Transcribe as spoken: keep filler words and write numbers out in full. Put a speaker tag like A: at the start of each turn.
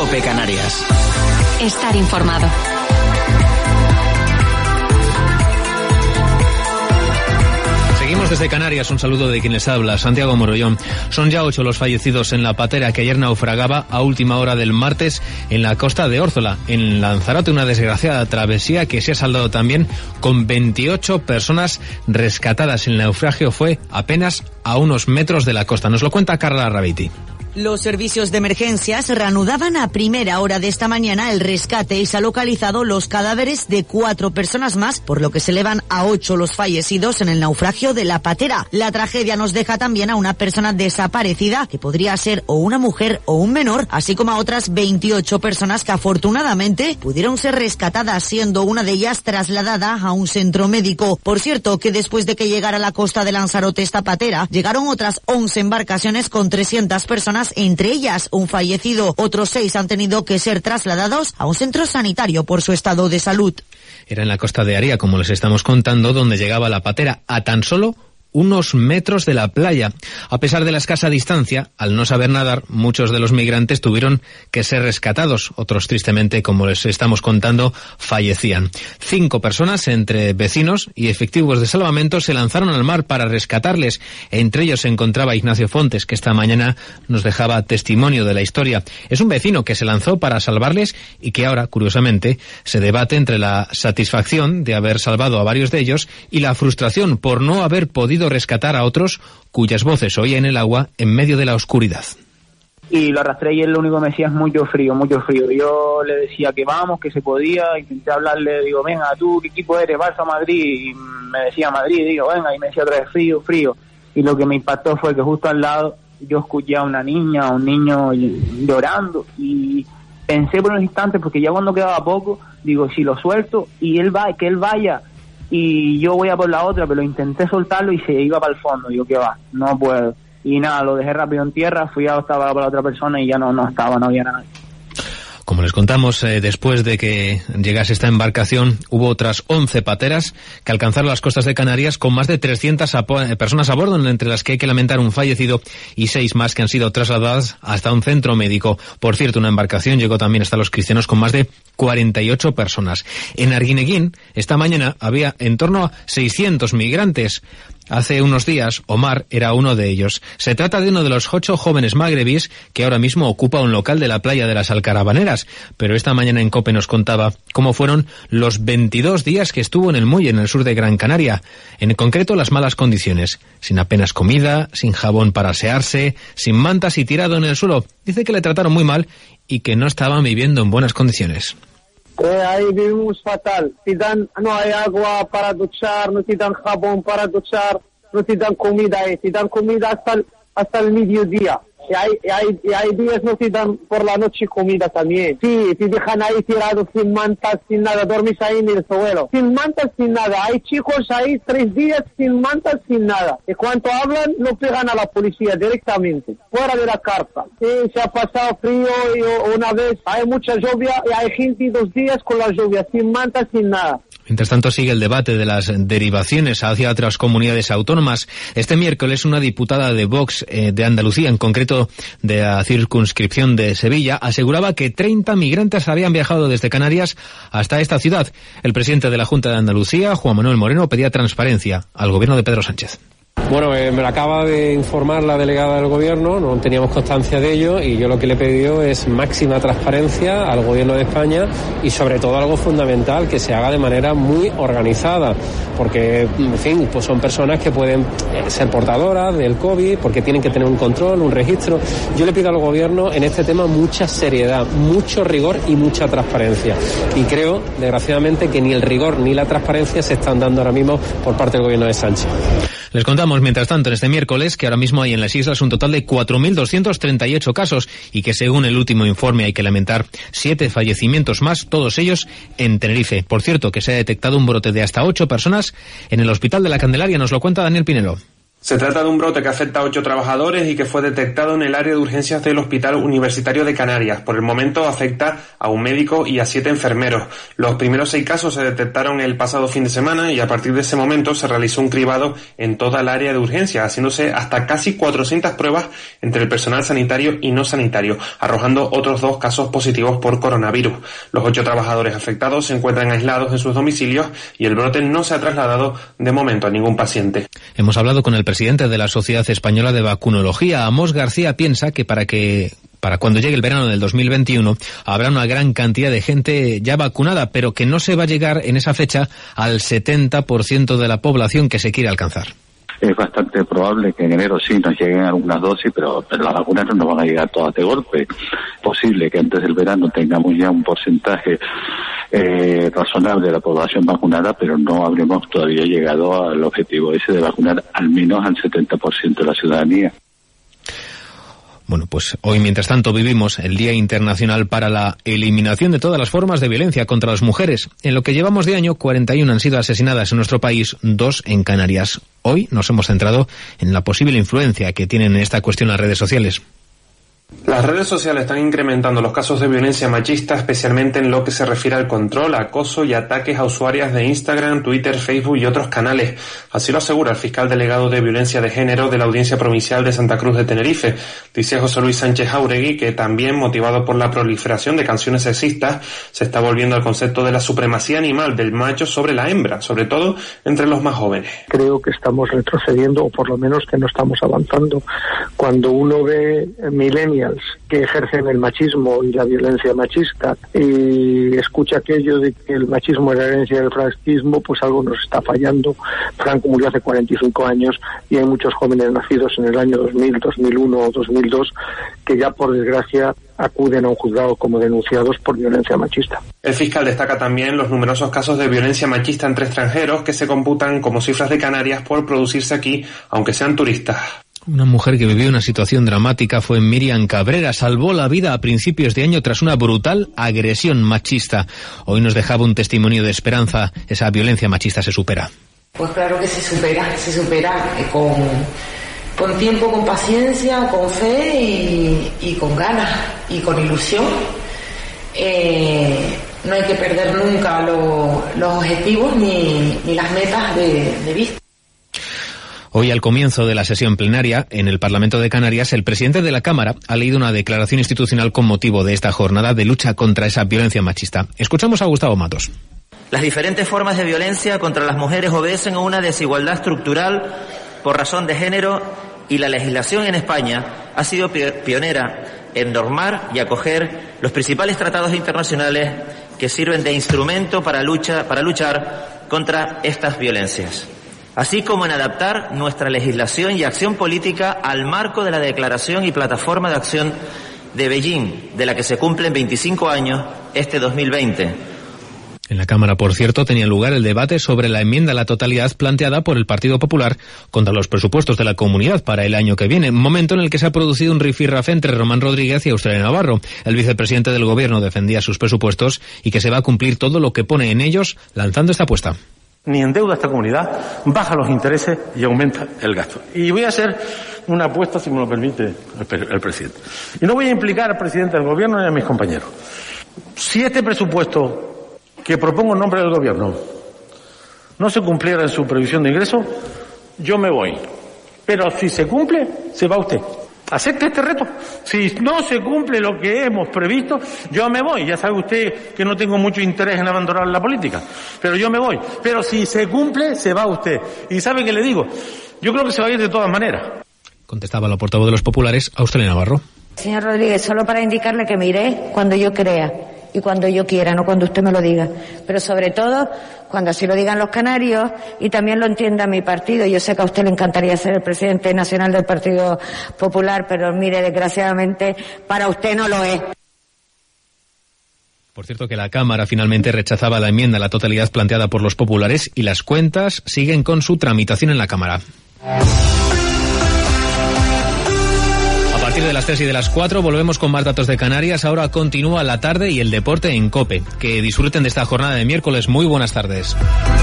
A: COPE Canarias.
B: Estar informado.
C: Seguimos desde Canarias, un saludo de quien les habla, Santiago Morollón. Son ya ocho los fallecidos en la patera que ayer naufragaba a última hora del martes en la costa de Órzola, en Lanzarote, una desgraciada travesía que se ha saldado también con veintiocho personas rescatadas. El naufragio fue apenas a unos metros de la costa. Nos lo cuenta Carla Rabiti.
D: Los servicios de emergencias reanudaban a primera hora de esta mañana el rescate y se han localizado los cadáveres de cuatro personas más, por lo que se elevan a ocho los fallecidos en el naufragio de la patera. La tragedia nos deja también a una persona desaparecida, que podría ser o una mujer o un menor, así como a otras veintiocho personas que afortunadamente pudieron ser rescatadas, siendo una de ellas trasladada a un centro médico. Por cierto, que después de que llegara a la costa de Lanzarote esta patera, llegaron otras once embarcaciones con trescientas personas, entre ellas un fallecido. Otros seis han tenido que ser trasladados a un centro sanitario por su estado de salud.
C: Era en la costa de Aria, como les estamos contando, donde llegaba la patera a tan solo unos metros de la playa. A pesar de la escasa distancia, al no saber nadar, muchos de los migrantes tuvieron que ser rescatados. Otros, tristemente, como les estamos contando, fallecían. Cinco personas, entre vecinos y efectivos de salvamento, se lanzaron al mar para rescatarles. Entre ellos se encontraba Ignacio Fontes, que esta mañana nos dejaba testimonio de la historia. Es un vecino que se lanzó para salvarles y que ahora, curiosamente, se debate entre la satisfacción de haber salvado a varios de ellos y la frustración por no haber podido rescatar a otros cuyas voces oía en el agua en medio de la oscuridad.
E: Y lo arrastré y él lo único que me decía es mucho frío, mucho frío. Yo le decía que vamos, que se podía, intenté hablarle, digo, venga, ¿tú qué equipo eres? Barça, Madrid, y me decía Madrid, digo, venga, y me decía otra vez frío, frío. Y lo que me impactó fue que justo al lado yo escuché a una niña, a un niño llorando, y pensé por unos instantes, porque ya cuando quedaba poco, digo, si lo suelto y él va, que él vaya, y yo voy a por la otra, pero intenté soltarlo y se iba para el fondo. Digo, ¿qué va? No puedo. Y nada, lo dejé rápido en tierra, fui a estaba para la otra persona y ya no, no estaba, no había nada.
C: Como les contamos, eh, después de que llegase esta embarcación, hubo otras once pateras que alcanzaron las costas de Canarias con más de trescientas personas a bordo, entre las que hay que lamentar un fallecido y seis más que han sido trasladadas hasta un centro médico. Por cierto, una embarcación llegó también hasta Los Cristianos con más de cuarenta y ocho personas. En Arguineguín, esta mañana, había en torno a seiscientos migrantes. Hace unos días, Omar era uno de ellos. Se trata de uno de los ocho jóvenes magrebíes que ahora mismo ocupa un local de la playa de las Alcarabaneras. Pero esta mañana en COPE nos contaba cómo fueron los veintidós días que estuvo en el muelle, en el sur de Gran Canaria. En concreto, las malas condiciones. Sin apenas comida, sin jabón para asearse, sin mantas y tirado en el suelo. Dice que le trataron muy mal y que no estaban viviendo en buenas condiciones.
F: Eh, ahí vivimos fatal. Si dan, no hay agua para duchar, no te dan jabón para duchar, no te dan comida. Eh. Si dan comida hasta el, hasta el mediodía. Y hay, y hay, y hay días no te dan por la noche comida también. Sí, te dejan ahí tirados sin mantas, sin nada. Dormís ahí en el suelo. Sin mantas, sin nada. Hay chicos ahí tres días sin mantas, sin nada. Y cuando hablan, lo pegan a la policía directamente. Fuera de la carta. Sí, se ha pasado frío y una vez hay mucha lluvia y hay gente dos días con la lluvia. Sin mantas, sin nada.
C: Mientras tanto, sigue el debate de las derivaciones hacia otras comunidades autónomas. Este miércoles, una diputada de Vox eh, de Andalucía, en concreto de la circunscripción de Sevilla, aseguraba que treinta migrantes habían viajado desde Canarias hasta esta ciudad. El presidente de la Junta de Andalucía, Juan Manuel Moreno, pedía transparencia al gobierno de Pedro Sánchez.
G: Bueno, eh, me lo acaba de informar la delegada del gobierno, no teníamos constancia de ello y yo lo que le he pedido es máxima transparencia al gobierno de España y sobre todo algo fundamental, que se haga de manera muy organizada, porque, en fin, pues son personas que pueden ser portadoras del COVID, porque tienen que tener un control, un registro. Yo le pido al gobierno en este tema mucha seriedad, mucho rigor y mucha transparencia. Y creo, desgraciadamente, que ni el rigor ni la transparencia se están dando ahora mismo por parte del gobierno de Sánchez.
C: Les contamos, mientras tanto, en este miércoles, que ahora mismo hay en las islas un total de cuatro mil doscientos treinta y ocho casos y que, según el último informe, hay que lamentar siete fallecimientos más, todos ellos en Tenerife. Por cierto, que se ha detectado un brote de hasta ocho personas en el Hospital de la Candelaria. Nos lo cuenta Daniel Pinelo.
A: Se trata de un brote que afecta a ocho trabajadores y que fue detectado en el área de urgencias del Hospital Universitario de Canarias. Por el momento afecta a un médico y a siete enfermeros. Los primeros seis casos se detectaron el pasado fin de semana y a partir de ese momento se realizó un cribado en toda el área de urgencias, haciéndose hasta casi cuatrocientas pruebas entre el personal sanitario y no sanitario, arrojando otros dos casos positivos por coronavirus. Los ocho trabajadores afectados se encuentran aislados en sus domicilios y el brote no se ha trasladado de momento a ningún paciente.
C: Hemos hablado con el presidente de la Sociedad Española de Vacunología. Amos García piensa que para que para cuando llegue el verano del dos mil veintiuno habrá una gran cantidad de gente ya vacunada, pero que no se va a llegar en esa fecha al setenta por ciento de la población que se quiere alcanzar.
H: Es bastante probable que en enero sí nos lleguen algunas dosis, pero, pero las vacunas no nos van a llegar todas de golpe. Posible que antes del verano tengamos ya un porcentaje eh, razonable de la población vacunada, pero no habremos todavía llegado al objetivo ese de vacunar al menos al setenta por ciento de la ciudadanía.
C: Bueno, pues hoy, mientras tanto, vivimos el Día Internacional para la Eliminación de todas las formas de violencia contra las mujeres. En lo que llevamos de año, cuarenta y una han sido asesinadas en nuestro país, dos en Canarias. Hoy nos hemos centrado en la posible influencia que tienen en esta cuestión las redes sociales.
A: Las redes sociales están incrementando los casos de violencia machista, especialmente en lo que se refiere al control, acoso y ataques a usuarias de Instagram, Twitter, Facebook y otros canales. Así lo asegura el fiscal delegado de violencia de género de la Audiencia Provincial de Santa Cruz de Tenerife. Dice José Luis Sánchez Jauregui que también, motivado por la proliferación de canciones sexistas, se está volviendo al concepto de la supremacía animal del macho sobre la hembra, sobre todo entre los más jóvenes.
I: Creo que estamos retrocediendo, o por lo menos que no estamos avanzando. Cuando uno ve millennials que ejercen el machismo y la violencia machista y escucha aquello de que el machismo es la herencia del franquismo, pues algo nos está fallando. Franco murió hace cuarenta y cinco años y hay muchos jóvenes nacidos en el año dos mil, dos mil uno o dos mil dos que ya por desgracia acuden a un juzgado como denunciados por violencia machista.
A: El fiscal destaca también los numerosos casos de violencia machista entre extranjeros que se computan como cifras de Canarias por producirse aquí, aunque sean turistas.
C: Una mujer que vivió una situación dramática fue Miriam Cabrera. Salvó la vida a principios de año tras una brutal agresión machista. Hoy nos dejaba un testimonio de esperanza. Esa violencia machista se supera.
J: Pues claro que se supera, se supera con, con tiempo, con paciencia, con fe y, y con ganas y con ilusión. Eh, no hay que perder nunca lo, los objetivos ni, ni las metas de, de vista.
C: Hoy, al comienzo de la sesión plenaria en el Parlamento de Canarias, el presidente de la Cámara ha leído una declaración institucional con motivo de esta jornada de lucha contra esa violencia machista. Escuchamos a Gustavo Matos.
K: Las diferentes formas de violencia contra las mujeres obedecen a una desigualdad estructural por razón de género y la legislación en España ha sido pionera en normar y acoger los principales tratados internacionales que sirven de instrumento para, lucha, para luchar contra estas violencias, así como en adaptar nuestra legislación y acción política al marco de la Declaración y Plataforma de Acción de Beijing, de la que se cumplen veinticinco años este dos mil veinte.
C: En la Cámara, por cierto, tenía lugar el debate sobre la enmienda a la totalidad planteada por el Partido Popular contra los presupuestos de la Comunidad para el año que viene, momento en el que se ha producido un rifirrafe entre Román Rodríguez y Australia Navarro. El vicepresidente del Gobierno defendía sus presupuestos y que se va a cumplir todo lo que pone en ellos, lanzando esta apuesta.
L: Ni endeuda esta comunidad, baja los intereses y aumenta el gasto. Y voy a hacer una apuesta, si me lo permite el, el presidente. Y no voy a implicar al presidente del Gobierno ni a mis compañeros. Si este presupuesto que propongo en nombre del Gobierno no se cumpliera en su previsión de ingresos, yo me voy. Pero si se cumple, se va usted. Acepte este reto. Si no se cumple lo que hemos previsto, yo me voy. Ya sabe usted que no tengo mucho interés en abandonar la política, pero yo me voy. Pero si se cumple, se va usted. Y ¿sabe qué le digo? Yo creo que se va a ir de todas maneras.
C: Contestaba la portavoz de los populares, Australia Navarro.
M: Señor Rodríguez, solo para indicarle que me iré cuando yo crea y cuando yo quiera, no cuando usted me lo diga. Pero sobre todo, cuando así lo digan los canarios y también lo entienda mi partido. Yo sé que a usted le encantaría ser el presidente nacional del Partido Popular, pero mire, desgraciadamente, para usted no lo es.
C: Por cierto, que la Cámara finalmente rechazaba la enmienda a la totalidad planteada por los populares y las cuentas siguen con su tramitación en la Cámara. A partir de las tres y de las cuatro volvemos con más datos de Canarias. Ahora continúa la tarde y el deporte en COPE. Que disfruten de esta jornada de miércoles. Muy buenas tardes.